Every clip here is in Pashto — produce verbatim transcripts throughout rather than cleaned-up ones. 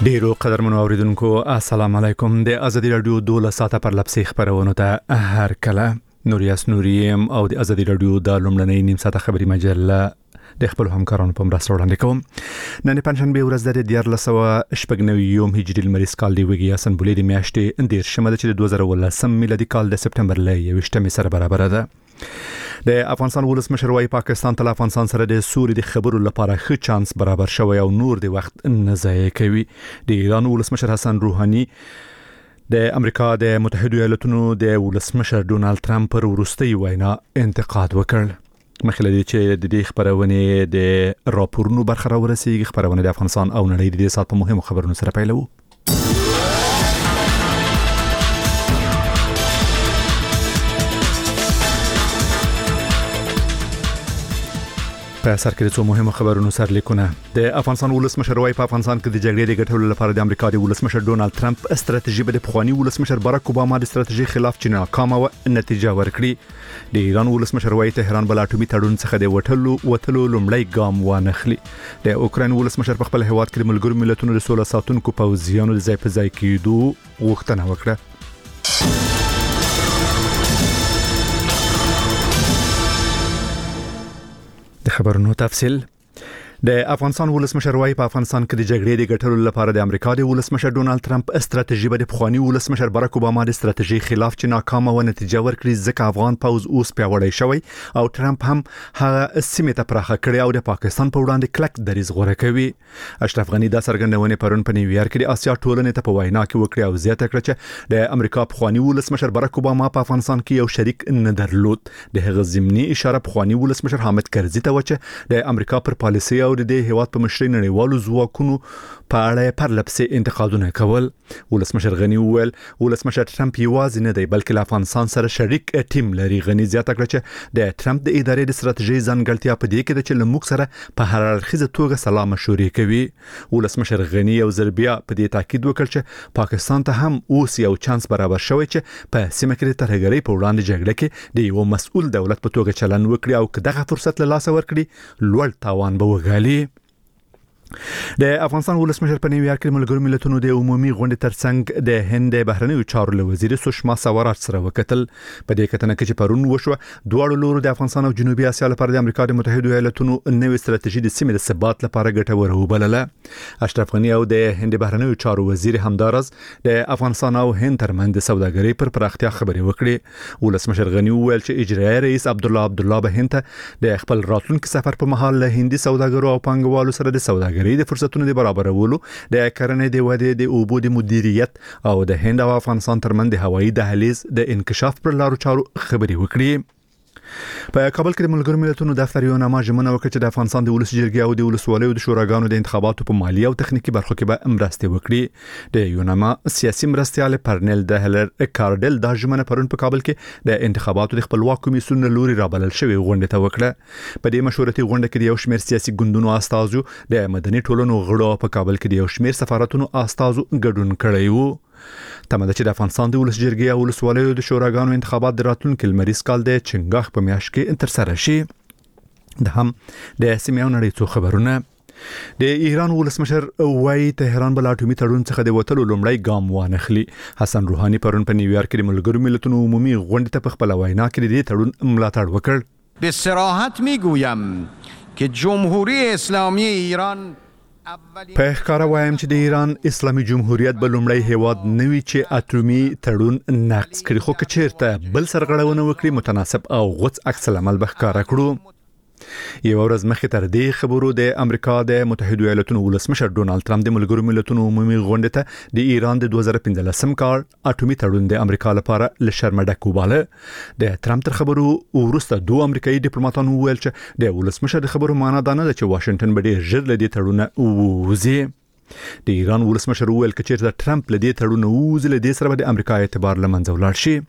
ډیرو قدرمنو اوریدونکو السلام علیکم. د ازادي رادیو دوله ساعته پر لپسې خبرونه ته هر کله نوریاس نوریم او د ازادي رادیو د لومړنۍ نیم ساعته خبري مجله د خپل همکارانو په مرسته وړاندې کوم. نن پنځشنبه ورځ د دیار لسوه شپږ نوي یوم هجري لمریز کال دی وګیا سنبولې د میاشتې اندیر شمه د دوه زره ولسم میلادي کال د سپټمبر ل یوشتمې سره برابر ده. د افغانستان ولسمشر وايي پاکستان ته افغانستان سره د سولې د خبرو لپاره ښه چانس برابر شوی او نور د وخت نه ضایع کوي. د ایران ولسمشر حسن روحاني د امریکا د متحده ایالاتونو د ولسمشر ډونالد ترامپ پر وروستي وینا انتقاد وکړ. مخکې لدی چې د دې خبرونه د راپورونو برخه راورسیږي. خبرونه د افغانستان او نړۍ د دې سات په مهمو خبرونو سره پیلو. په سر کې څو مهمه خبرونه سره لیکونه. د افغانستان ولسمشر وايي په افغانستان کې د جګړې د ګټلو لپاره د امریکا د ولسمشر ډونالد ترامپ استراتیژي به د پخوانی ولسمشر باراک اوباما د استراتیژي خلاف چې ناکامه و نتیجه ورکړي. د ایران ولسمشر وايي تهران بل اټومي تړون څخه د وټلو وټلو لومړی ګام وانخلي. د اوکرين ولسمشر په خپل هیواد کې د ملګرو ملتونو د سوله ساتونکو پوځیانو د ځای په ځای کېدو غوښتنه وکړه. د خبرونو تفصیل. د افغانستان ولسمشر وايي په افغانستان کې د جګړې د ګټلو لپاره د امریکا د ولسمشر ډونالد ترامپ استراتیژي به د پخوانی ولسمشر باراک اوباما د استراتیژي خلاف چې ناکامه و نتیجه ورکړي ځکه افغان پوځ اوس پیاوړی شوی او ترامپ هم هغه سیمه ته پراخه کړی او د پاکستان په وړاندې کلک دریځ غوره کوي. اشرف غنی دا څرګندونه پرون په نیویارک کې د اسیا ټولنې ته په وینا کې وکړه او زیاته کړه چې د امریکا پخوانی ولسمشر باراک اوباما په افغانستان کې یو شریک نه درلود. د هغه ضمني اشاره پخوانی ولسمشر حامد کرزي ته و چې د امریکا پر پالیسي او د هیواد په مشرۍ نړیوالو ځواکونو په اړه پر لپسې انتقادونه کول. ولسمشر غنی وویل ولسمشر ترامپ یوازې نه دی بلکې له افغانستان سره شریک ټیم لري. غنی زیاته کړه چې د ترامپ د ادارې د استراتیژي ځانګړتیا په دې کې ده چې له موږ سره په هر اړخیزه توګه سلا مشورې کوي. ولسمشر غنی یو ځل بیا په دې تاکید وکړ چې پاکستان ته هم اوس یو چانس برابر شوی چې په سیمه کې د ترهګرۍ په وړاندې جګړه کې د یو مسؤل دولت په توګه چلن وکړي او که دغه فرصت له لاسه ورکړي لوړ تاوان به وګالي. د افغانستان ولسمشر په نیویارک کې ملګرو ملتونو د عمومي غونډې ترڅنګ د هند بهرنیو چارو له وزیر سشما سوراج سره وکتل. په دې کتنه کې چې پرون وشو دواړو لورو د افغانستان او جنوبي اسیا لپاره د امریکا د متحده ایالاتونو نوې استراتیژي د سیمې د ثبات لپاره ګټوره وبلله. اشرف غنی او د هند بهرنیو چارو وزیر همدارز د افغانستان او هند ترمنځ د سوداګرۍ پر پراختیا خبرې وکړې. ولسمشر غنی وویل چې اجرایي رئیس عبد الله عبد الله به هند ته د خپل راتلونکي سفر په مهال له هندي سوداګرو او پانګوالو سره د سوداګرۍ د فرصتونو د برابرولو د کرنې د ودې د اوبو د مدیریت او د هند او افغانستان ترمنځ د هوایي دهلیز د انکشاف پر لارو چارو خبرې وکړي. په کابل کې د ملګرو ملتونو دفتر یو نامه ژمنه وکړه چې د افغانستان د ولس جرګې او د ولسوالیو د شوراګانو د انتخاباتو په مالي او تخنیکی برخو کې به مرسته وکړي. د یو نامه سیاسي مرستيال پرنل د هلر کارډل د ژمنه پرون په کابل کې د انتخاباتو د خپلواک کمیسیون لوري رابلل شوی غونډه ته وکړه. په دې مشورتي غونډه کې د یو شمېر سیاسي ګوندونو استازو د مدني ټولنو غړو په کابل کې د یو شمېر سفارتونو استازو ګډون کړی وو. تمه چې د افغانستان د ولس جرګې او ولسوالیو د شوراګانو انتخابات د راتلونکي لمریز کال د چنګاښ په میاشت کې تر سره شي. د هم د سیمه نړۍ څو خبرونه. د ایران ولسمشر وايي تهران بل اټومي تړون څخه د وټلو لومړی ګام وانخلي. حسن روحاني پرون په نیویارک کې د ملګرو ملتونو عمومي غونډې ته په خپل وینا کې د تړون ملاتړ وکړ. به صراحت میگویم که جمهوری اسلامی ایران په ښکاره وایم چې د ایران اسلامي جمهوریت به لومړی هیواد نوي چې اټومي تړون نقض کړي خو که چیرته بل سرغړونه وکړي متناسب او غوڅ عکس العمل به ښکاره کړو. یو ورځ مخکې تر دې خبرو د امریکا د متحده ایالاتونو ولسمشر ډونالد ترامپ د ملګرو ملتونو عمومي غونډې ته د ایران د دوه زره پنځلسم کال اټومي تړون د امریکا لپاره له شرمه ډک وباله. د ترامپ تر خبرو وروسته دوه امریکایي ډیپلوماټانو وویل چې د ولسمشر د خبرو معنا دا نه ده چې واشنگټن به ډېر ژر له دې تړونه ووځي. د ایران ولسمشر وویل چې چیرته ترامپ له دې تړونه ووځي له دې سره به د امریکا اعتبار له منځه ولاړ شي.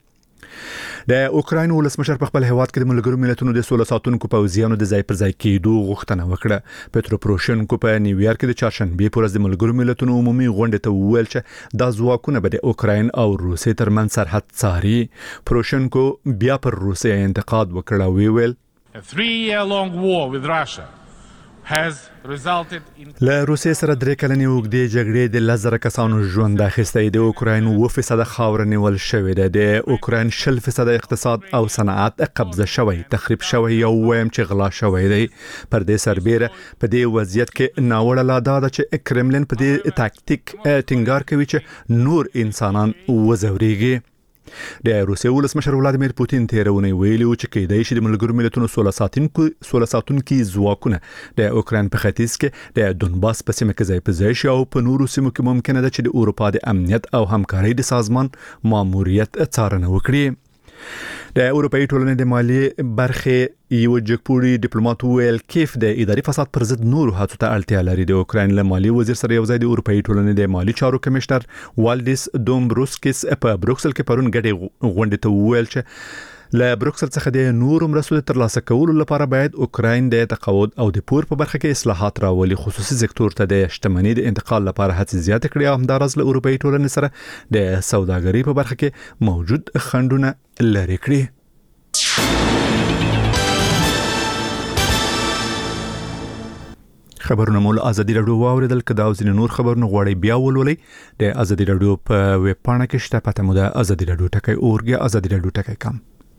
د اوکراین ولسمشر په خپل هیواد کې د ملګرو ملتونو د سوله ساتونکو پوځیانو د ځای پر ځای کېدو غوښتنه وکړه. پټرو پروشنکو په نیویارک کې د چهارشنبه پر ورځ د ملګرو ملتونو عمومي غونډې ته وویل چې دا ځواکونه به د اوکراین او روسیې ترمنځ سرحد څاري. پروشنکو بیا پر روسیې انتقاد وکړ او ویل A three-year-long war with Russia has resulted in له روسیې سره درې کلنې اوږدې جګړې د لزر کسانو ژوند اخیستی د اوکراین اوه فیصده خاوره نیول شوې ده د اوکراین شل فیصده اقتصاد او صنعت قبضه شوی تخریب شوی او ویم چې غلا شوی دی پر دې سربېره په دې وضعیت کې ناوړه لا دا ده چې کرملین په دې تاکتیک ټینګار کوي چې نور انسانان وځوريږي د روسیې ولسمشر ولادیمیر پوتین تیرونی ویلي و چې کېدای شي د ملګرو ملتونو سوله ساتونکو سوله ساتونکو ځواکونه د اوکراین په ختیځ کې د دونباس په سیمه کې ځای په ځای شي او په نورو سیمو کې ممکنه ده چې د اروپا د امنیت او همکارۍ د سازمان ماموریت څارنه وکړي د اروپאי ټولنې د مالیې برخې یو جګپوري ډیپلوماټ ویل کیف د اداري فساد پر ضد نور هڅو ته اړتیا لري د اوکراین له مالی وزیر سره یو ځای د اروپאי ټولنې د مالی چارو کمشنر والډیس دومبروسکیس په بروکسل کې پرون غټي غونډه ته ویل چې له بروکسل څخه د نور مرستو ترلاسه کولو لپاره باید اوکراین د تقاعد او د پور په برخه کې اصلاحات راولي خصوصي سکتور ته د شتمنۍ د انتقال لپاره هڅې زیات کړي او همدارس له اروپאי ټولنې سره د سوداګرۍ په برخه کې موجود خنډونه لري کړي خبرونه مول ازادي رادیو واوریدل کدا او ځینې نور خبرونه غواړي بیا ولولئ د ازادي رادیو په ویب پاڼه کې شته پته مو د ازادي رادیو ټکی اورګي ازادي رادیو ټکی کام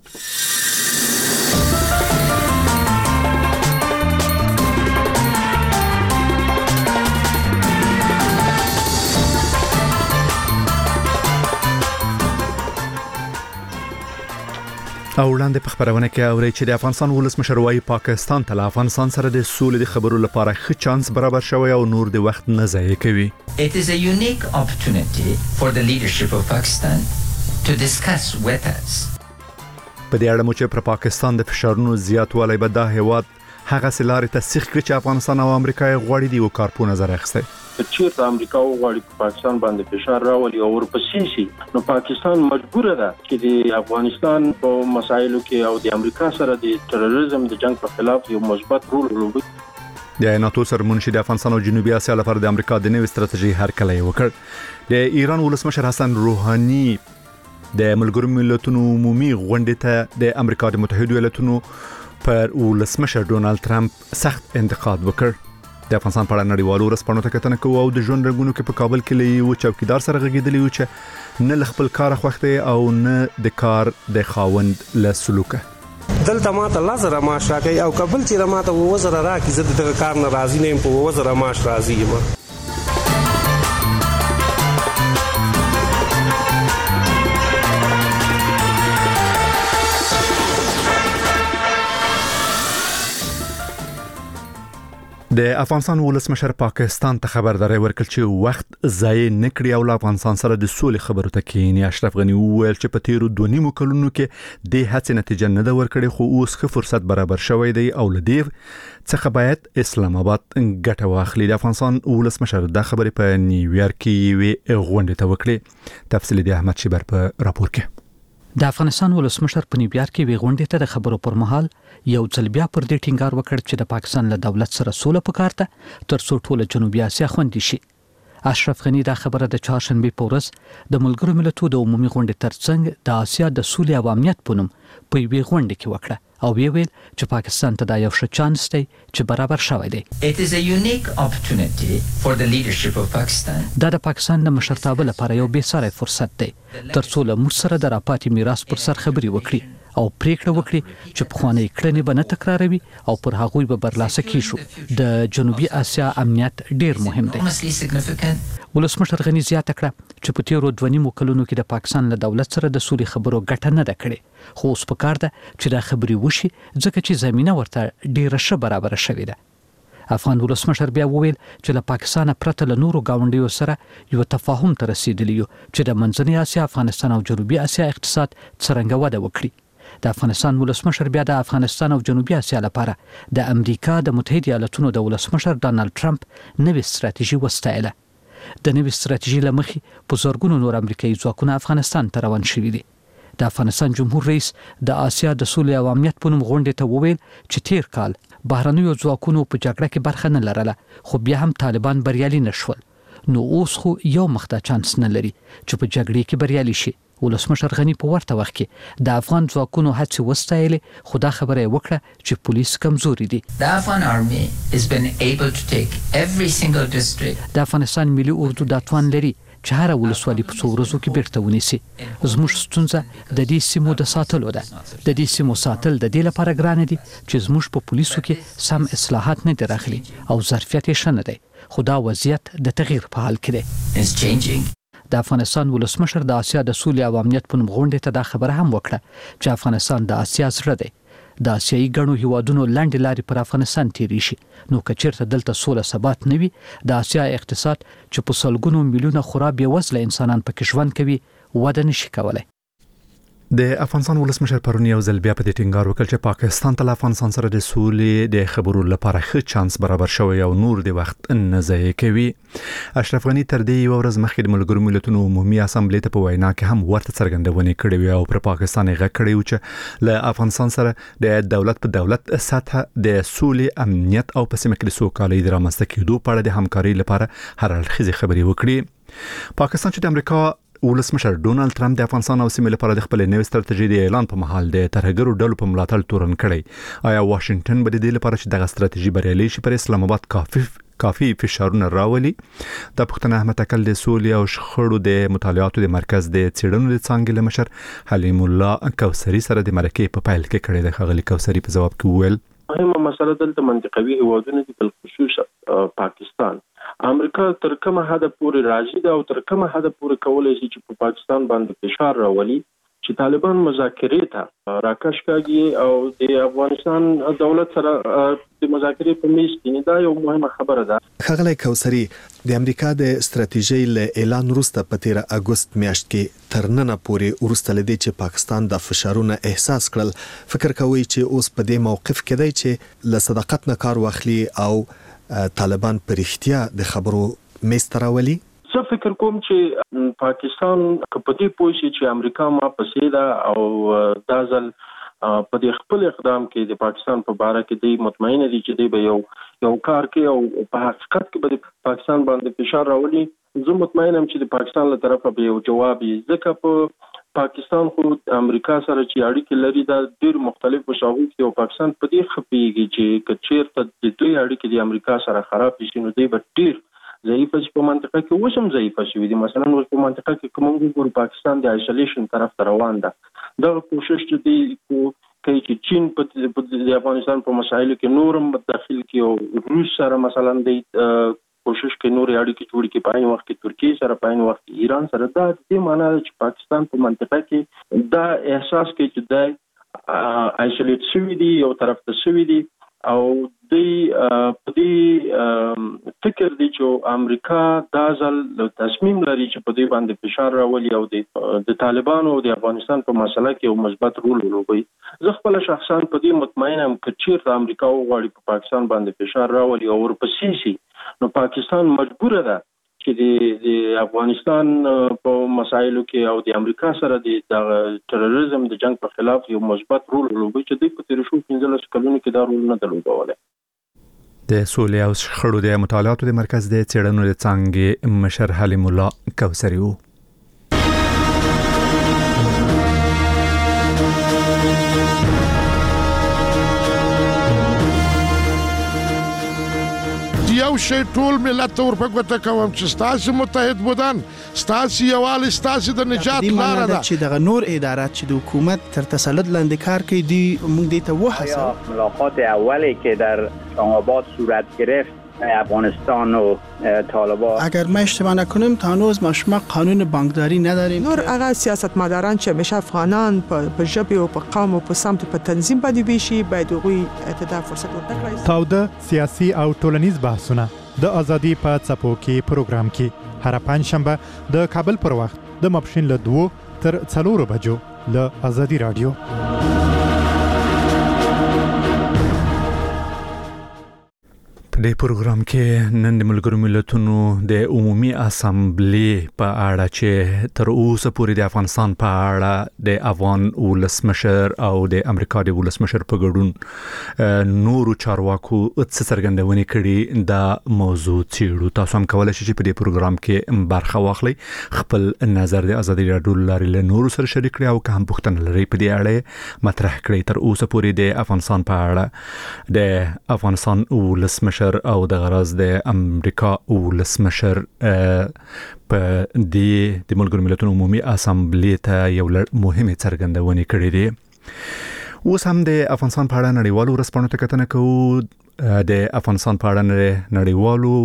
او وړاندې په خبرونه کې اوري چې د افغانستان ولسمشر وايي پاکستان ته افغانستان سره د سولې د خبرو لپاره ښه چانس برابر شوی او نور د وخت نه ضایع کوي. It is a unique opportunity for the leadership of Pakistan to discuss with us. په دې اړه مو چې پر پاکستان د فشارونو زیاتوالی به دا هیواد هغه سلارې تصدیق کړي چې افغانستان او امریکا یې غواړي دی او کار په نظر اخیستی. چې امریکا وغواړي په پاکستان باندې فشار راولي او ورپسې شي نو پاکستان مجبور ده چې د افغانستان په مسایلو کې او د امریکا سره د تروریزم د جنگ په خلاف یو مثبت رول ولوبوي. د ناتو سرمنشي د افغانستان او جنوبي اسیا لپاره د امریکا د نوې ستراتیژي هرکلی وکړ. د ایران ولسمشر حسن روحاني د ملګرو ملتونو عمومي غونډې ته د امریکا د متحده ایالاتونو پر ولسمشر ډونالد ترامپ سخت انتقاد وکړ. د افغانستان په اړه نړیوالو ورځپاڼو ته کتنه کوي او د ژوند رنګونو کې په کابل کې له یو چوکیدار سره غږیدلی و چې نه خپل کار خوښته او نه د کار د خاوند له سلوکه دلته ما ته لزر ماش راکې او کابل چې ما ته وزر راکې زه د کار نه راضی نه یم په وزر ماش راضی یم. د افغانستان ولسمشر پاکستان ته خبرداري ورکړ چې وخت ضایع نکړي او له افغانستان سره د سولې خبرو ته کېني. اشرف غنی وویل چې په تیرو دوه نیمو کلونو کې د هڅې نتیجه نه ده ورکړې خو اوس ښه فرصت برابر شوی دی او له دې څخه باید اسلام آباد ګټه واخلي. د افغانستان ولسمشر دا خبرې په نیویارک کې وی غونډه ته وکړه. تفصیل د احمد شیبر په راپور کې. د افغانستان ولسمشر په نیویارک کې وی غونډه ته د خبرو پر مهال یو ځل بیا پر دې ټینګار وکړ چې د پاکستان له دولت سره سوله پکارته تر څو ټول جنوبي اسیا خوندي شي. اشرف غنی دا خبره د چهارشنبه په ورځ د ملګرو ملتونو د عمومي غونډې ترڅنګ د اسیا د سولې او امنیت په نوم په یوې غونډه کې وکړه او ویل چې پاکستان ته دا یو ښه چانس دی چې برابر شوی دی. It is a unique opportunity for the leadership of Pakistan. دا د پاکستان د مشرتابه لپاره یو بېساری فرصت دی تر څو له موږ سره د راپاتې میراث پر سر خبرې وکړي او پریکړه وکړي چې پخوانۍ کړنې به نه تکراروي او پر هغوی به برلاسه کیږي. د جنوبي اسیا امنیت ډیر مهم دی. ولسمشر غنی زیاته کړه چې په تیرو دوه نیمو کلونو کې د پاکستان له دولت سره د سولې خبرو ګټه نه ده کړې خو اوس پکار ده چې دا خبرې وشي ځکه چې زمينه ورته ډیره ښه برابر شوې ده. افغان ولسمشر بیا وویل چې له پاکستان پرته له نورو گاونډیو سره یو تفاهم ته رسیدلی یو چې د منځنۍ اسیا، افغانستان او جنوبي اسیا اقتصاد څرنګه وده وکړي. د افغانستان ولسمشر بیا د افغانستان او جنوبي اسیا لپاره د امریکا د متحده ایالاتونو د ولسمشر ډانلډ ټرمپ نوې ستراتیژي وستایله. د نوې ستراتیژي لمخې په زورګونو نور امریکایي ځواکونه افغانستان ته روان شوي دي. د افغانستان جمهور رئیس د آسیا د سولې او امنیت په نوم غونډې ته وویل چې تیر کال بهرنیو ځواکونو په جګړه کې برخه نه لرله خو بیا هم طالبان بریالي نشول. نو اوس خو یو مخته چانس نه لري چې په جګړې کې بریالي شي. ولسمشر غنی په ورته وخت کې د افغان ځواکونو هڅې وستایلې خو دا خبره یې وکړه چې پولیس کمزوري دي. The Afghan army has been able to take every single district. د افغانستان ملي اردو دا توان لري چې هر ولسوالي په څو ورځو کې بیرته ونیسي. زموږ ستونزه د دې سیمو د ساتلو ده. د دې سیمو ساتل د دې لپاره ګران دي چې زموږ په پولیسو کې سم اصلاحات نه دي راغلي او ظرفیت یې شنه دی. خو دا وضعیت د تغییر په حال کې دی. Is changing. د افغانستان ولسمشر د آسیا د سولې او امنیت په نوم غونډې ته دا خبره هم وکړه چې افغانستان د آسیا زړه دی. د آسیایي ګڼو هیوادونو لاندې لارې پر افغانستان تیری شي نو که چیرته دلته سوله ثبات نه وي د آسیا اقتصاد چې په سلګونو میلیونه خورا بېوزله انسانان پکې ژوند کوي وده نشي کولی. د افغانستان ولسمشر پرون یو ځل بیا په دې ټینګار وکړ چې پاکستان ته افغانستان سره د سولې د خبرو لپاره ښه چانس برابر شوی او نور د وخت نه ضایع کوي. اشرف غنی تر دې یو ورځ مخکې د ملګرو ملتونو عمومي اسامبلې ته په وینا کې هم ورته څرګندونې کړې وې او پر پاکستان یې غږ کړی و چې له افغانستان سره د دولت په دولت سطح د سولې امنیت او په سیمه کې د سوکالۍ د رامنځته کېدو په اړه د همکارۍ لپاره هر اړخیزې خبرې وکړي. پاکستان چې د امریکا ولسمشر ډونالد ترامپ د افغانستان او سیمې لپاره د خپل نوې ستراتیژي د اعلان په مهال د ترهګرو ډلو په ملاتړ تورن کړی. آیا واشنگټن به د دې لپاره چې دغه ستراتیژي بریالۍ شي پر اسلام آباد کافي کافي فشارونه راولي؟ د پښتون احمد اکل د سولې او شخړو د مطالعاتو د مرکز د څېړنو د څانګې له مشر حلیم الله کوثري سره د مرکې په پیل کې کړی د خغلی کوثري په جواب کې وویل مهمه مسله دلته منطقوي هیوادونه دي بل خصوص پاکستان امریکا تر کومه حد پورې راځي دا او تر کومه حد پورې کولای شي چې په پاکستان باندې فشار راولي چې طالبان مذاکرې ته راکش کاږي او د افغانستان دولت سره د مذاکرې په میز کې دا یو مهمه خبره ده. خغلی کوثري د امریکا د ستراتیژۍ له اعلان وروسته په تیر اگست میاشت کې تر ننه پورې وروسته لدی چې پاکستان د فشارونو احساس کړل فکر کوي چې اوس په دې موقف کې دی چې له صداقت نه کار واخلي او طالبان پر اختیا د خبرو مستراولي. زه فکر کوم چې پاکستان کپدي پوښي چې امریکا ما پسې دا او دا ځل په دې خپل اقدام کې د پاکستان په باره کې دی مطمئن دي چې دی به یو یو کار کوي او په حقیقت کې به پاکستان باندې فشار راولي. زه مطمئن ام چې د پاکستان له طرفه به یو جواب یې ځکه په پاکستان خو امریکا سره چې اړیکې لري دا ډېر مختلف شاهو کې او پاکستان په دې خپيږي چې کچېرته د دوی اړیکې د امریکا سره خراب شي نو دوی به ډېر ضعیف شي په منطقه کې وسم ضعیف شي دي. مثلا اوس په منطقه کې کوم ګور پاکستان د آیسولیشن طرف ته روان ده دا کوشش چې دی کوي چې چین په د افغانستان په مسایلو کې نورم داخل کې او روس سره مثلا د کوشش کوي نور اړیکې جوړ کړي په وخت کې ترکیه سره په وخت کې ایران سره دا د دې معنی چې پاکستان په منطقه کې دا احساس کوي چې دا آیسولیټ شوی دی یو طرف ته شوی دی او د په دې فکر دی چې امریکا دا ځل تصمیم لري چې په دې باندې فشار راولي او د طالبانو او د افغانستان په مسله کې یو مثبت رول ولوبي. زه خپل شخصا په دې مطمئن ام چې چیرته امریکا وغواړي په پاکستان باندې فشار راولي او ورپسې شي نو پاکستان مجبور ده چې د د افغانستان په مسایلو کې او د امریکا سره د تروریزم د جنگ په خلاف یو مثبت رول ولوبي چې د په تیر شو پنځلس کلونو کې دا رول نه درلودلی. د سولې او شخړو د مطالعاتو د مرکز د څېړنو د څانګې مشر حلیم الله کوثري وو. یو شی ټول ملت ور په ګوته کوم چې ستاسو متحد بودن ستاسو یوال ستاسو د نجات لار ده چې د نور ادارات چې د حکومت تر تسلط لاندې کار کوي دی موږ دې ته وحسه ملاقات اولی که در اسلام‌آباد صورت گرفت افغانستان و طالبان اگر ما اشتباه نکنیم تا هنوز ما شما قانون بانکداری نداریم. نور هغه سیاستمداران چې همیشه افغانان په ژبه او په قوم او په سمت په تنظیم باندې بيشي باید هغوی ته فرصت ورکړي. تاوده سیاسي او ټولنیز بحثونه د ازادي په څپو کې پروګرام کې هر پنځشنبه د کابل پر وخت د ماپښین له دوه تر څلورو بجو له ازادي رادیو. په دې پروګرام کې نن د ملګرو ملتونو د عمومي اسامبلې په اړه چې تر اوسه پورې د افغانستان په اړه د افغان ولسمشر او د امریکا د ولسمشر په ګډون نورو چارواکو څه څرګندونې کړي دا موضوع څېړو. تاسو هم کولای شئ چې په دې پروګرام کې برخه واخلئ، خپل نظر د ازادي راډیو لارې له نورو سره شریک کړئ او که هم پوښتنه لرئ په دې اړه مطرح کړئ. تر اوسه پورې د افغانستان په اړه د افغانستان ولسمشر او د غرض د امریکا ولسمشر په دې د ملګرو ملتونو عمومي اسامبلې ته یو مهمه څرګندونه کړې ده. اوس هم د افغانستان په اړه نړیوالو ورځپاڼو ته کتنه کوو. د افغانستان په اړه نړیوالو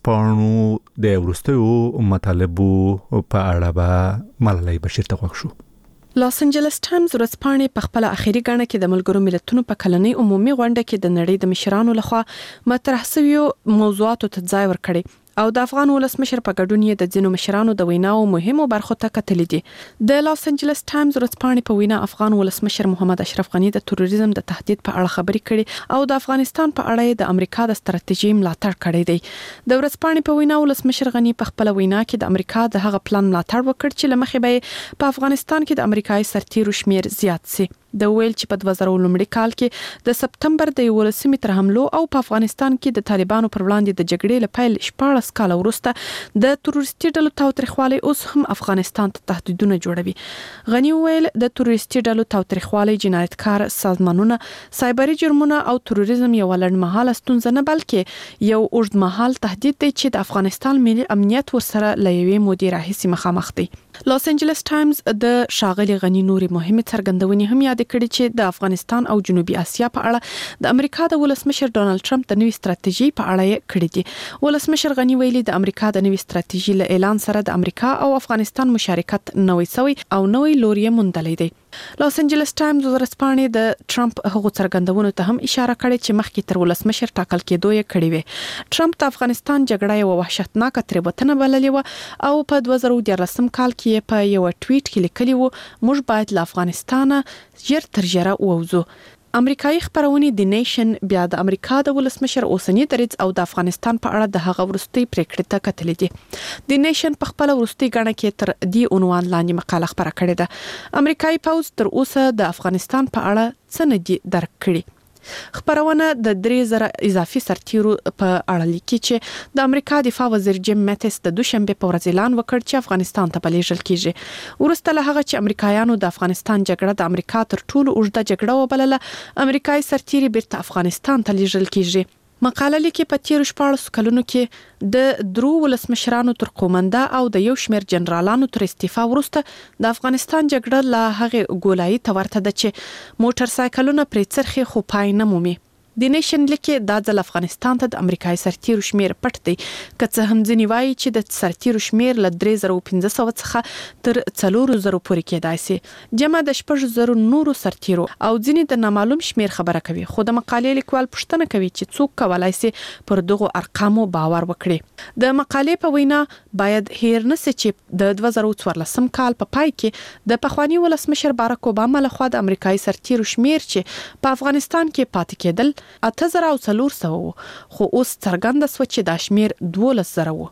ورځپاڼو د وروستیو مطالبو په اړه به ملالۍ بشیر ته غوښ شو. لاس انجلس ټایمز ورځپاڼې په خپل اخیری غاڼه کې د ملګرو ملتونو په کلنۍ عمومي غونډه کې د نړۍ د مشرانو لخوا مطرح شویو موضوعاتو ته ځای ورکړي او د افغان ولسمشر په ګډون یې د ځینو مشرانو د ویناو مهمو برخو ته کتلې دي. د لاس انجلس ټایمز ورځپاڼې په وینا افغان ولسمشر محمد اشرف غنی د تروریزم د تهدید په اړه خبرې کړي او د افغانستان په اړه د امریکا د ستراتیژي ملاتړ کړی دی. د ورځپاڼې په وینا ولسمشر غنی په خپل وینا کې د امریکا د هغه پلان ملاتړ وکړ چې لمخې به په افغانستان کې د امریکایي سرتیرو شمیر زیات شي. د ویل چې په دوه زره لومړي کال کې د سپتمبر د یولسمې تر حملو او په افغانستان کې د طالبانو پر وړاندې د جګړې لپاره شپږ کال وروسته د تروریستي ډلو تاوتریخوالي اوس هم افغانستان ته تهدیدونه جوړوي. غنی ویل د تروریستي ډلو تاوتریخوالي جنایتکار سازمانونه سایبري جرمونه او تروریزم یو لړمحاله ستونزه نه بلکې یو اوږدمهال تهدید دی چې د افغانستان ملي امنیت ورسره لوي مودې راهیسې مخامخ دی. لاس انجلس ټایمز د شاغلي غنی نوري مهمه څرګندونې هم یاد کړي چې د افغانستان او جنوبي اسیا په اړه د امریکا د ولسمشر ډونالد ټرمپ د نوې ستراتیژي په اړه یې کړي دي. ولسمشر غنی ویلي د امریکا د نوې ستراتیژي له اعلان سره د امریکا او افغانستان مشارکت نوې سوی او نوې لوري مندلې دي. لاس انجلس ټایمز ورځپاڼې د ټرمپ هغو څرګندونو ته هم اشاره کړې چې مخکې تر ولسمشر ټاکل کېدو یې کړې وې. ټرمپ د افغانستان جګړه یو وحشتناکه تېروتنه بللې و او په دوه زره دیارلسم کال کې په یو ټویټ کې لیکلی و موږ باید له افغانستانه ژر تر ژره ووځو. امریکایي خبرونه د نیشن بیا د امریکا د ولسمشر اوسنی دریځ او د افغانستان په اړه د هغه ورستي پریکړې ته کتلې دي. د نیشن په خپل ورستي غاڼه کې تر دې عنوان لاندې مقاله خبره کړې ده. امریکایي پوځ تر اوسه د افغانستان په اړه څه نه دي درک کړي. خبرونه د درې زره اضافي سرتیرو په اړه لیکي چې د امریکا دفاع وزیر جیم میټس د دوشنبه په ورځ اعلان وکړ چې افغانستان ته بلېږل کیږي. وروسته له هغه چې امریکایانو د افغانستان جګړه د امریکا تر ټولو اوږده جګړه وبلله، امریکایي سرتیري بیرته افغانستان ته لیږل کیږي. مقاله لیکي په تیر شپږ کلونو کې د درو ولسمشرانو تر قومنده او د یو شمېر جنرالانو تر استعفا وروسته د افغانستان جګړه لا هغه ګولایي ته ورته ده چې موټر سایکلونه پرې څرخي خو پای نه مومي. د نیشن لیکي دا ځل افغانستان ته د امریکایي سرتیرو شمیر پټ دی، که څه هم ځینې وایي چې د سرتیرو شمیر له درې زره پنځه سوه څخه تر څلورو زرو پورې کېدای شي. جمع د شپږ زرو نورو سرتیرو او ځینې د نامعلوم شمیر خبره کوي، خو د مقالې لیکوال پوښتنه کوي چې څوک کولای شي پر دغو ارقامو باور وکړي. د مقالې په وینا باید هیر نه شي چې د دوه زره څوارلسم کال په پای کې د پخوانی ولسمشر باراک اوباما لخوا د امریکایي سرتیرو شمیر چې په افغانستان کې پاتې کېدل اته زره او څلور سوه وو، خو اوس څرګنده شوه چې دا شمیر دولس زره وو.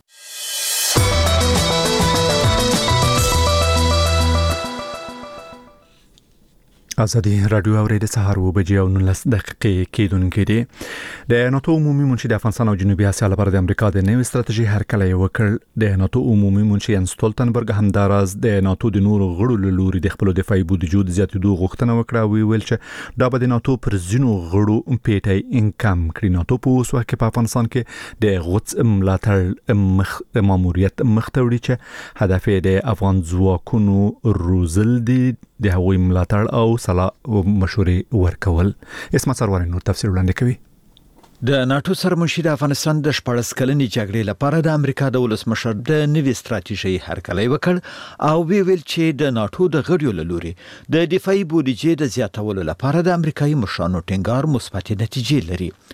ازادي رادیو اورېده سهار و بجې او نولس دقیقې کېدونکې دي. د ناتو عمومي منشي د افغانستان او جنوبي اسیا لپاره د امریکا د نوې ستراتیژي هرکلی وکړ. د ناتو عمومي منشي ان ستولتنبرګ همداراز د ناتو د نورو غړو له لوري د خپل دفاعي بودیجو د زیاتېدو غوښتنه وکړه او ویل چې دا به د ناتو پر ځینو غړو پیټی انکم کړي. ناتو په اوس وخت کې په افغانستان کې د غوڅ ملاتړ مخ ماموریت مخ ته وړي چې هدف یې د افغان ځواکونو روزل دي، د هغوی ملاتړ او صلاح مشورې ورکول. اسمت سرور نور تفسیر وړاندې کوي. د ناتو سرمشر د افغانستان د شپږ کلنې جګړې لپاره د امریکا د ولسمشر د نوې ستراتیژي هرکلی وکړ او ویل چې د ناتو د غړیو له لوري د دفاعي بودیجې د زیاتولو لپاره د امریکایي مشرانو ټینګار مثبت نتیجې لري.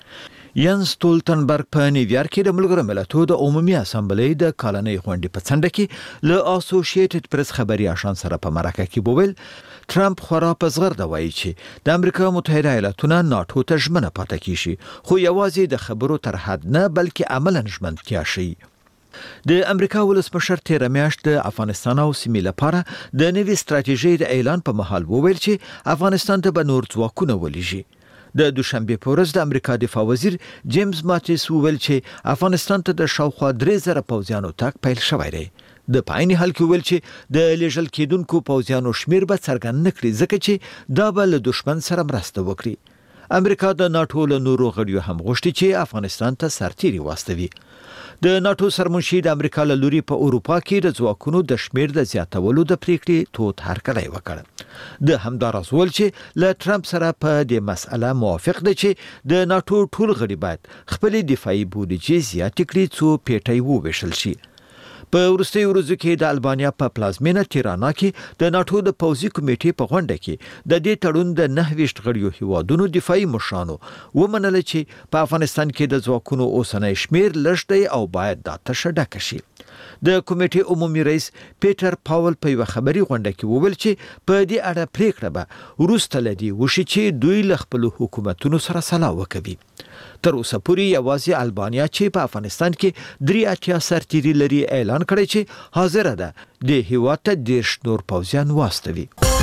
ینس ستولتنبرګ په نیویارک کې د ملګرو ملتونو د عمومي اسامبلې د کالنۍ غونډې په څنډه کې له اسوسییټډ پریس خبري آشان سره په مرکه کې بوویل ټرمپ خورا په زغرده وایي چې د امریکا متحده ایالاتونه ناتو ته ژمنه پاتې کیږي خو یوازې د خبرو تر حد نه بلکې عملاً ژمنتیا شي. د امریکا ولسمشر تیر میاشت د افغانستان او سیمې لپاره د نوې ستراتیژۍ د اعلان په محل وویل چې افغانستان ته به نور ځواکونه ولېږي. د دوشنبه په ورځ د امریکا دفاع وزیر جیمز ماتیس وویل چې افغانستان ته د شاوخوا درې زره پوځیانو تګ پیل شوی دی. د پایني حل کې ویل چې د لیږل کېدونکو پوځیانو شمیر به څرګند نکړي ځکه چې دا به له دشمن سره مرسته وکړي. امریکا د ناتو له نورو غړیو هم غوښتي چې افغانستان ته سرتیري واستوي. د ناتو سرمنشي د امریکا له لوري په اروپا کې د ځواکونو د شمیر د زیاتولو د پریکړې توت هرکلی وکړ. د همداراز ول چې له ټرمپ سره په دې مسأله موافق دی چې د ناتو ټول غړي باید خپل دفاعي بودیجه زیات کړي څو پیټي وویشل شي. په وروستي ورځو کې د البانیا په پلازمینه تیرانا کې د ناتو د پوځي کمیټې په غونډه کې د دې تړون د نه ویشت غړیو هیوادونو دفاعي مشرانو ومنل چې په افغانستان کې د ځواکونو اوسنۍ شمیر لږ دی او باید دا تشه ډکه شي. د کمیټې عمومي رئیس پیټر پاول په یو خبري غونډه کې وویل چې په دې اړه پریکړه به وروسته لدی وشي چې دوی له خپل حکومتونو سره سلا وکړي. تر اوسه پورې یوازې البانیا چې په افغانستان کې درې اتیا سرتیري لري اعلان کړی چې حاضر ده د هیواد ته دیرش نور پوځیان واستوي.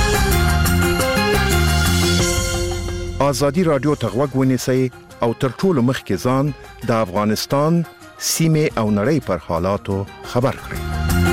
آزادي رادیو ته غوږ ونیسئ او تر ټولو مخکې ځان د افغانستان سیمې او نړۍ پر حالاتو خبر کړئ.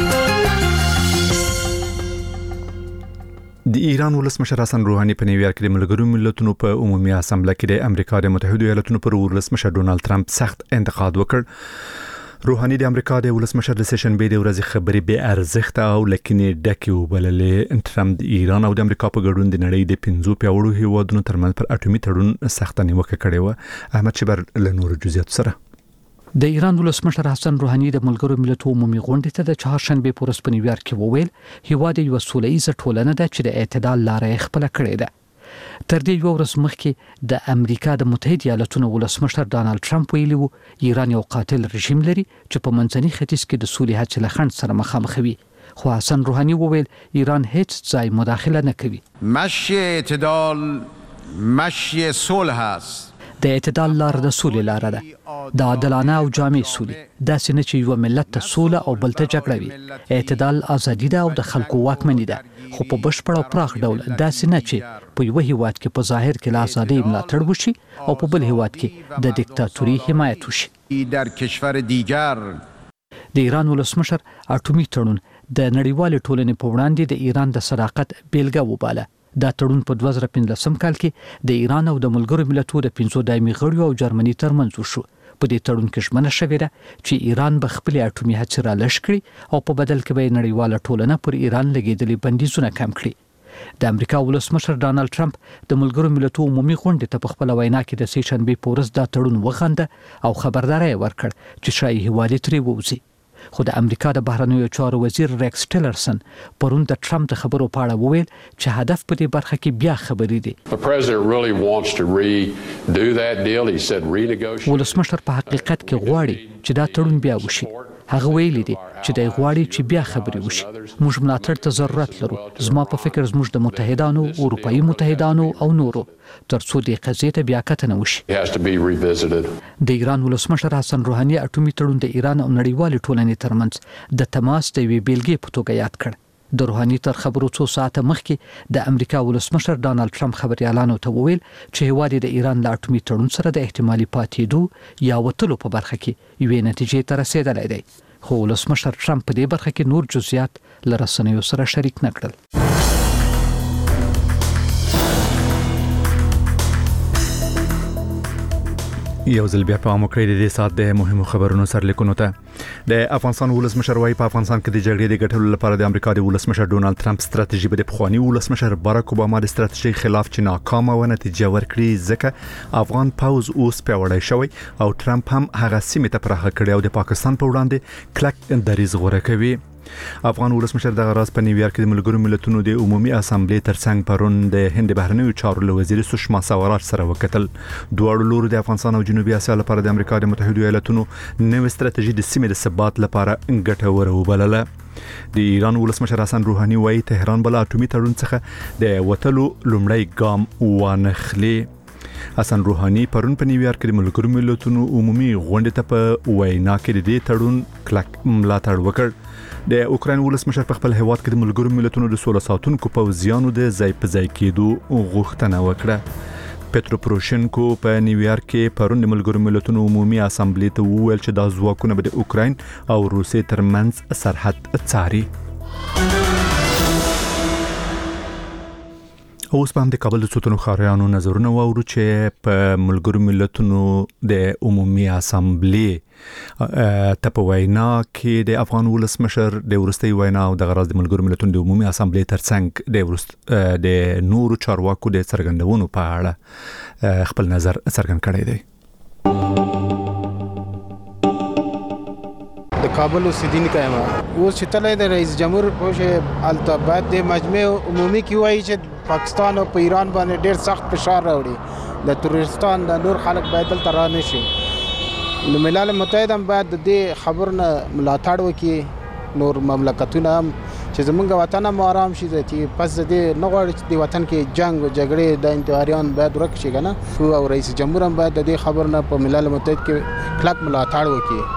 د ایران ولسمشر حسن روحاني په نیویارک کې د ملګرو ملتونو په عمومي اسامبله کې د امریکا د متحده ایالاتونو پر ولسمشر ډونالد ټرمپ سخت انتقاد وکړ. روحاني د امریکا د ولسمشر د سیشن بي د ورځې خبري به ارزښت او لکینه ډکه وبللې. ټرمپ د ایران او د امریکا په ګډون د نړۍ د پنځو پیاوړو هیوادونو ترمنځ پر اټومي تړون سخت نیوکه کړې و. احمد شبر له نور جزئیات سره. د ایران ولسمشر حسن روحاني د ملګرو ملتونو عمومي غونډې ته د چهارشنبه په ورځ په نیویارک کې وویل هیواد یو سوله ایزه ټولنه ده چې د اعتدال لارې خپل کړې ده. تر دې یو ورځ مخکې د امریکا د متحده ایالاتونو ولسمشر ډانلډ ټرمپ ویلي وو ایران یو قاتل رژیم لري چې په منځني ختیځ کې د سولې هڅې له خنډ سره مخامخ وي. خو حسن روحاني وویل ایران هیڅ ځای مداخله نه کوي. مشی اعتدال مشی صلح است. د اعتدال لار د سولې لار ده. د عادلانه او جامع سولې داسې نه چې یو ملت ته سوله او بل ته جګړه وي. اعتدال ازادي ده او د خلکو واکمني ده خو په بشپړ او پراخ ډول داسې نه چې په یو هیواد کې په ظاهر کې له ازادۍ ملاتړ وشي او په بل هیواد کې د دیکتاتوري حمایت وشي. در کشور دیگر د ایران ولسمشر اټومي تړون د نړیوال ټولنې په وړاندې د ایران د صداقت بیلګه وباله. دا تړون په دوه زره پنځلسم کال کې د ایران او د ملګرو ملتونو د پنځو دایمي غړیو او جرمني ترمنځ وشو. په دې تړون کې ژمنه شوې ده چې ایران به خپل اټومي هڅې را لږ کړي او په بدل کې به نړیواله ټولنه پر ایران لګېدلي بندیزونه کم کړي. د امریکا ولسمشر ډانلډ ټرمپ د ملګرو ملتونو عمومي غونډې ته په خپل وینا کې د سیشنبه په ورځ دا تړون وغنده او خبرداري ورکړ چې شایي هیواد ترې ووځي. خو د امریکا د بهرنیو چارو وزیر ریکس ټیلرسن پرون د ټرمپ د خبرو په اړه وویل چې هدف په دې برخه کې بیا خبرې دي. ولسمشر په حقیقت کې غواړي چې دا تړون بیا وشي. هغه ویلي دي چې د غواړي چې بیا خبرې وشي. موږ ملاتړ ته ضرورت لرو. زما په فکر زموږ د متحدانو اروپאי متحدانو او نورو ترڅو د قضیې ته بیا کتنه وشي. د ایران ولسمشر حسن روحاني اټومي تړون د ایران او نړیوال ټولنې ترمنځ د تماس د وی بیلګې په توګه یاد کړ. د روحاني تر خبرو څو ساعته مخکې د امریکا ولسمشر ډانلډ ټرمپ خبريالانو ته وویل چې هیواد د ایران له اټومي تړون سره د احتمالي پاتېدو یا وټلو په برخه کې یوې نتیجې ته رسیدلی دی. خو ولسمشر ټرمپ په دې برخه کې نور جزئیات له رسنیو سره شریک نه کړل. یو ځل بیا په امریکا د دې سات د مهمو خبرونو سرلیکونو ته د افغانستان ولسمشر وايي په افغانستان کې د جګړې د ګټلو لپاره د امریکا د ولسمشر ډونالد ټرمپ ستراتیژي به د پخوانی ولسمشر باراک اوباما د ستراتیژي خلاف چې ناکامه و نتیجه ورکړي ځکه افغان پوز اوس پیوړی شوی او ټرمپ هم هغه سیمه ته پراخه کړی او د پاکستان په وړاندې کلک دریځ غوړه کوي. افغان ولسمشر د غراس په نیویارک کې د ملګرو ملتونو د عمومي اسامبلې ترڅنګ پرون د هند بهرنیو چارو وزیر سشما سوراج سره وکتل. دواړو لورو د افغانستان او جنوبي اسیا لپاره د امریکا د متحده ایالاتونو نوې ستراتیژي د سیمې د ثبات لپاره ګټوره وبلله. د ایران ولسمشر حسن روحاني وايي تهران بل اټومي تړون څخه د وټلو لومړی ګام وانخلي. حسن روحاني پرون په نیویارک کې د ملګرو ملتونو عمومي غونډې ته په وینا کې د دې تړون کلک ملاتړ وکړ. د اوکرين ولسمشر په خپل هیواد کې د ملګرو ملتونو د سوله ساتونکو پوځیانو د ځای په ځای کېدو غوښتنه وکړه. پټرو پروشنکو په نیویارک کې پرون د ملګرو ملتونو عمومي اسامبلې ته وویل چې دا ځواکونه به د اوکرين او روسیې ترمنځ سرحد څاري. اوس په هم د کابل د څوتنو خاریانو نظرونه واورو چې په ملګرو ملتونو د عمومي اسامبلې ته په وینا کې د افغان ولسمشر د ورستي وینا او د غراز د ملګرو ملتونو د عمومي اسامبلې ترڅنګ د ورست د نورو چارواکو د څرګندونو په اړه خپل نظر څرګند کړی دی. د کابل اوسیدونکی یم. اوس چې تللی د رئیس جمهور پوه الته باید د مجمع عمومي کې وایي چې پاکستان او په ایران باندې ډېر سخت فشار راوړي. د تروریستان د نور خلک باید دلته را نشي. نو ملل متحد هم باید د دې خبر نه ملاتړ وکړي. نور مملکتونه هم چې زمونږ وطن هم آرام شي چې پس د دې نه غواړي چې د وطن کې جنگ او جګړې د انتحاریان باید ورک شي که نه. او رئیس جمهور هم باید د دې خبر نه په ملل متحد کې کلک ملاتړ وکړي.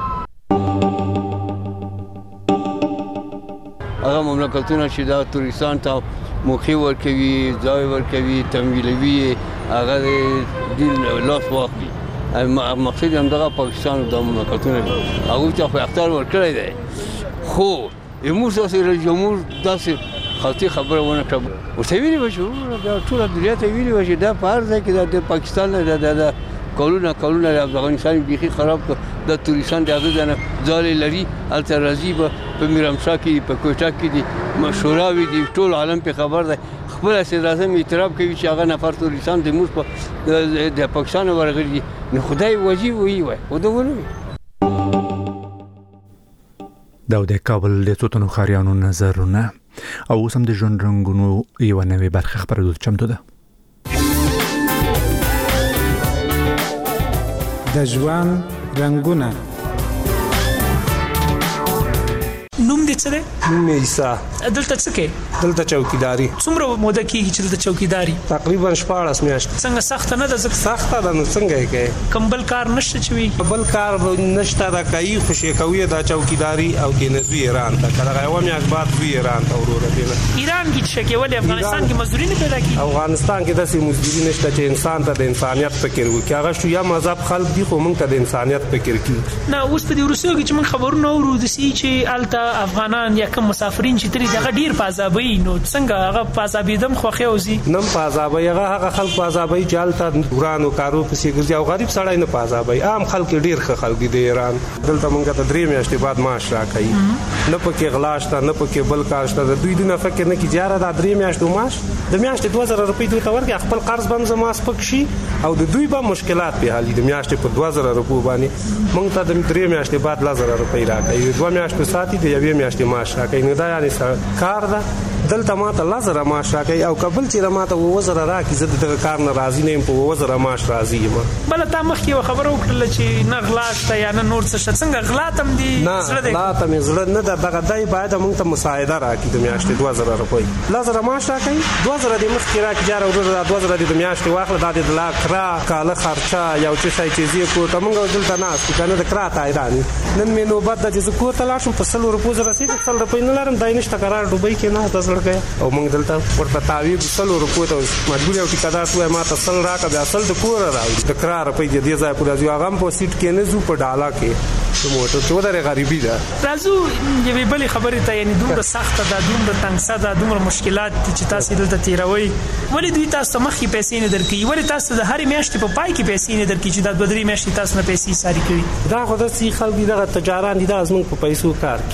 هغه مملکتونه چې دا تورستان ته موخي ورکوي ځای ورکوي تمویلوي هغه د لاس واخلي. مقصد هم دغه پاکستان د مملکتونه هغه ته خو اختیار ورکړی دی خو موږ تاسو رئیس جمهور داسې خاطی خبره ونه کړه ورته ویلي و چې ټول دنیا ته ویلي و چې دا په هر ځای کې د پاکستان د کلونه کلونه د افغانستان بیخي خراب کړ. د تورستان د هغه ځای ځالې لري هلته راځي به په میرامشاه کې په کوټه کې دي مشوراوي دي ټول عالم په خبر دی. خپل صدراعظم اعتراف کوي چې هغه نفر تورستان د موږ په د پاکستان ورغلي دي. نو خدای وجي وي وای او دا ونه دا د کابل د څوتنو خاریانو نظرونه او اوس هم د ژوند رنګونو یو نوې برخه خبرونه چمتو ده. د ژوند رنګونه. نوم دې څه دی؟ نوم یې عیسی. دلته څه کوې؟ دلته چوکیداری. څومره موده کېږي چې دلته چوکیداری؟ تقریبا شپاړس میاشتې. څنګه سخته نه ده؟ ځکه سخته ده نو څنګه یې کوې؟ کوم بل کار نشته چې وي؟ بل کار نشته دا کوي خو چې کوي دا چوکیداری او کې نه ځي ایران ته که دغه یوه میاشت بعد ځي ایران ته وروره دې نه. ایران کې چې کې ولې افغانستان کې مزدوري نه پیدا کېږي؟ افغانستان کې داسې مزدوري نشته چې انسان ته د انسانیت فکر وکړي. هغه شیعه مذهب خلک دي خو موږ ته د انسانیت فکر کوي. نه اوس په دې روسیو کې چې موږ خبرونه اورو داسې چې هلته افغانان یا کوم مسافرین چې ترې دغه ډېر په عذابوي. نو څنګه هغه په عذابېدم خوښې اوځي؟ نه په عذابوي هغه هغه خلک په عذابوي چې هلته ورانو کارو پسې ګرځي او غریب سړی نه په عذابوي. عام خلک ډېر ښه خلک دي د ایران. دلته موږ ته درې میاشتې بعد معاش راکوي. نه پکې غلا شته نه پکې بل کار شته. د دوی دونه فکر نه کړي چې یاره دا درې میاشتو معاش د میاشتې دوه زره روپۍ دوی ته ورکړي خپل قرض به هم زما سپک شي او د دوی به مشکلات پې حل وي. د میاشتې په دوه زره روپو باندې موږ ته د درې میاشتې بعد لس زره روپۍ راکوي. دوه میاشتو ساتي د یوې میاشتې معاش راکوي. نو دا یعنې کار ده. دلته ماته لس زره معاش راکوي او که بل چېرې ماته اووه زره راکړي زه د دغه کار نه راضي نه یم. په اووه زره معاش راضي یم. بله تا مخکې یوه خبره وکړله چې نه غلا شته یا نه نور څه شته. څنګه غلا ته هم دې نه غلا ته مې زړه نه ده. دغه دی باید موږ ته مساعده راکړي د میاشتې دوه زره روپۍ. لس زره معاش راکوي دوه زره دې مخکې راکړي جاره وروره دا دوه زره دې د میاشتې واخله. دا دې د لا کرا کاله خرچه یو څه شی چې ځي کور ته موږ دلته ناست یو که نه د کرا تایران وي. نن مې نوبت ده چې زه کور ته لاړ شم په سلو روپو زه رسېږم سل روپۍ نه لرم. دا یې نشته قرار ډوبۍ کې نه ده زړګی او موږ دلته ورته تاویږو سلو روپو ته مجبور یو ټیکهدار ته وایي ما ته سل راکړه بیا سل د کوره راوړي. د کرا روپۍ د دې ځای پورې راځي. هغه هم په سیټ کې نه ځو په ډاله کې د موټر کې ودرې غریبي ده. راځو یوې بلې خبرې ته یعنې دومره سخته ده دومره تنګسه ده دومره مشکلات دي چې تاسې دلته تېروئ. ولې دوی تاسو ته مخکې پیسې نه درکوي؟ ولې تاسو ته د هرې میاشتې په پای کې پیسې نه درکوي چې دا دوه درې میاشتې تاسو نه پیسې ساري کوي؟ دا خو داسې خلک دي دغه تجاران دي دا زموږ په پیسو کار کوي.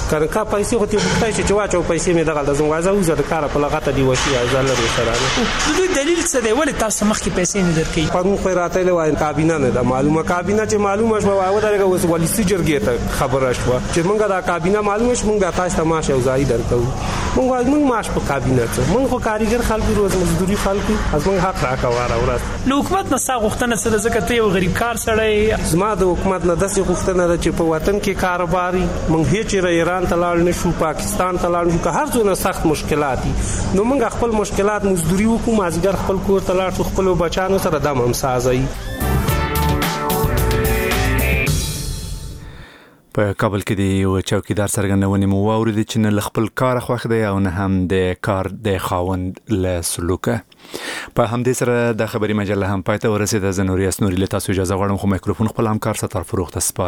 کله کا پیسې خو ته وکړای چې واچو پیسې مې دغه د زموږه وزه د کار په لغته دی وشي ځل لري سره د دوی دلیل څه دی ولې تاسو مخکې پیسې نه درکې په موږ خیراته له وای کابینه نه د معلومه کابینه چې معلومه شوه او دغه اوس ولسی جرګې ته خبره شوه چې موږ د کابینه معلومه شوه موږ تاسو ته ماشه او ځای درکو موږ موږ ماش په کابینه ته موږ خو کاریګر خلکو روز مزدوري خلکو از موږ حق راکواره ورس نو حکومت نه ساغ وختنه سره زکه ته یو غریب کار سړی زما د حکومت نه داسې غوښتنه ده چې په وطن کې کاروباري موږ هیڅ ایران ته لاړ نه شو پاکستان ته لاړ شو که هر څونه سخت مشکلات دي نو موږ خپل مشکلات مزدوري وکړو مازیګر خپل کور ته لاړ شو خپل بچانو سره دم هم سازي په کابل کې دی یو چوکیدار څرګندونه مو واورید چې نه خپل کار خوښ دی او نه هم د کار د خاوند له سلوکه په همدې سره د خبري مجله هم پاتې ورسېده. زه نوري اسنوري له تاسو اجازه غواړم خو میکروفون خپل همکار ستر فروخ ته